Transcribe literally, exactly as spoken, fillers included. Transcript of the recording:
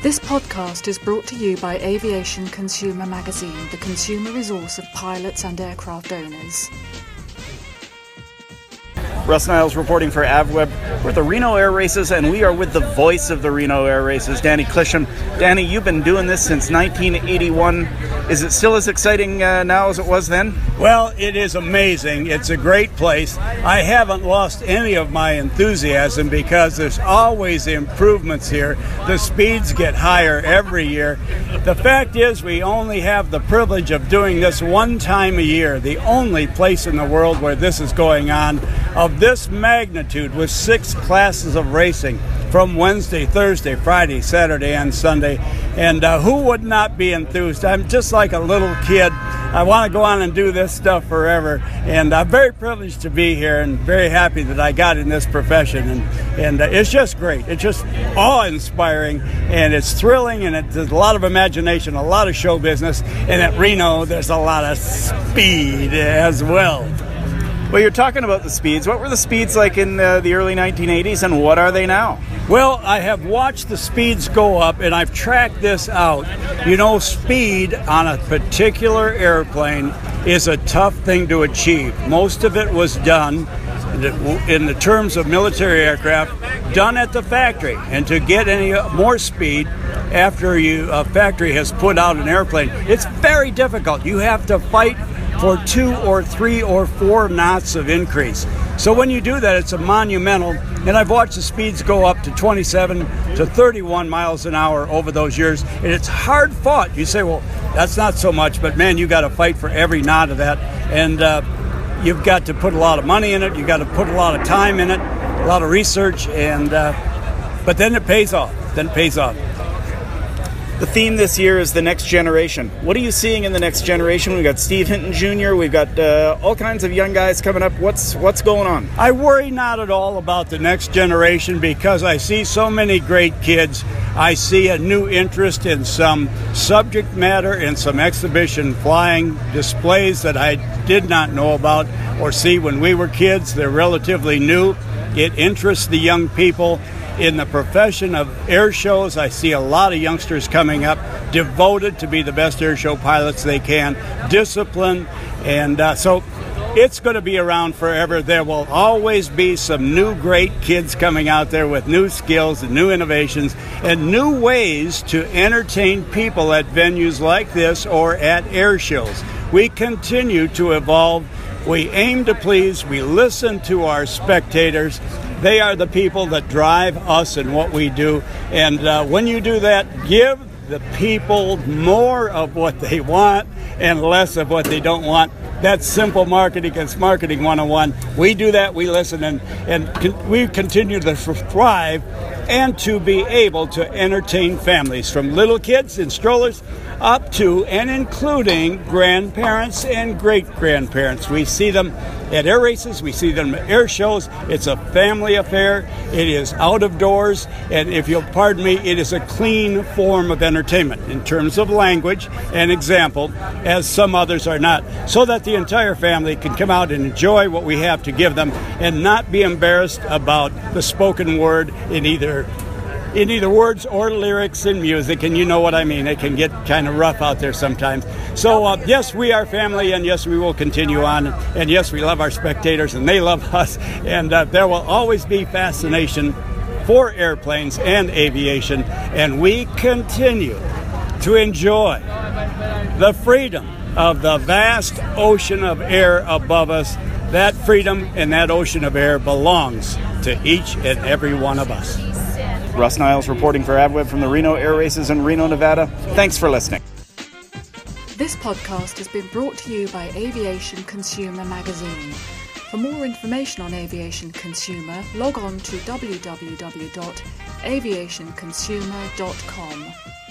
This podcast is brought to you by Aviation Consumer Magazine, the consumer resource of pilots and aircraft owners. Russ Niles reporting for AvWeb. We're at the Reno Air Races, and we are with the voice of the Reno Air Races, Danny Clisham. Danny, you've been doing this since nineteen eighty-one. Is it still as exciting uh, now as it was then? Well, it is amazing. It's a great place. I haven't lost any of my enthusiasm because there's always improvements here. The speeds get higher every year. The fact is, we only have the privilege of doing this one time a year, the only place in the world where this is going on of this magnitude with six classes of racing from Wednesday, Thursday, Friday, Saturday, and Sunday. And uh, who would not be enthused? I'm just like a little kid. I want to go on and do this stuff forever. And I'm very privileged to be here and very happy that I got in this profession. And, and uh, it's just great. It's just awe-inspiring, and it's thrilling, and it, there's a lot of imagination, a lot of show business. And at Reno, there's a lot of speed as well. Well, you're talking about the speeds. What were the speeds like in uh, the early nineteen eighties, and what are they now? Well, I have watched the speeds go up, and I've tracked this out. You know, speed on a particular airplane is a tough thing to achieve. Most of it was done, in the terms of military aircraft, done at the factory. And to get any more speed after you, a factory has put out an airplane, it's very difficult. You have to fight for two or three or four knots of increase. So when you do that, it's a monumental, and I've watched the speeds go up to twenty-seven to thirty-one miles an hour over those years, and it's hard fought. You say, well, that's not so much, but man, you got to fight for every knot of that, and uh, you've got to put a lot of money in it, you've got to put a lot of time in it, a lot of research, and uh, but then it pays off, then it pays off. The theme this year is the next generation. What are you seeing in the next generation? We've got Steve Hinton Junior We've got uh, all kinds of young guys coming up. What's what's going on? I worry not at all about the next generation because I see so many great kids. I see a new interest in some subject matter and some exhibition flying displays that I did not know about or see when we were kids. They're relatively new. It interests the young people. In the profession of air shows, I see a lot of youngsters coming up, devoted to be the best air show pilots they can, disciplined, and uh, so it's going to be around forever. There will always be some new great kids coming out there with new skills and new innovations and new ways to entertain people at venues like this or at air shows. We continue to evolve. We aim to please. We listen to our spectators. They are the people that drive us and what we do. And uh, when you do that, give the people more of what they want and less of what they don't want. That's simple marketing. It's marketing one oh one. We do that, we listen, and, and con- we continue to thrive and to be able to entertain families from little kids in strollers up to and including grandparents and great-grandparents. We see them at air races, we see them at air shows. It's a family affair. It is out of doors, and if you'll pardon me, it is a clean form of entertainment in terms of language and example, as some others are not, so that the entire family can come out and enjoy what we have to give them and not be embarrassed about the spoken word in either in either words or lyrics in music, and you know what I mean. It can get kind of rough out there sometimes. So, uh, yes, we are family, and yes, we will continue on, and yes, we love our spectators, and they love us, and uh, there will always be fascination for airplanes and aviation, and we continue to enjoy the freedom of the vast ocean of air above us. That freedom and that ocean of air belongs to each and every one of us. Russ Niles reporting for AvWeb from the Reno Air Races in Reno, Nevada. Thanks for listening. This podcast has been brought to you by Aviation Consumer Magazine. For more information on Aviation Consumer, log on to w w w dot aviation consumer dot com.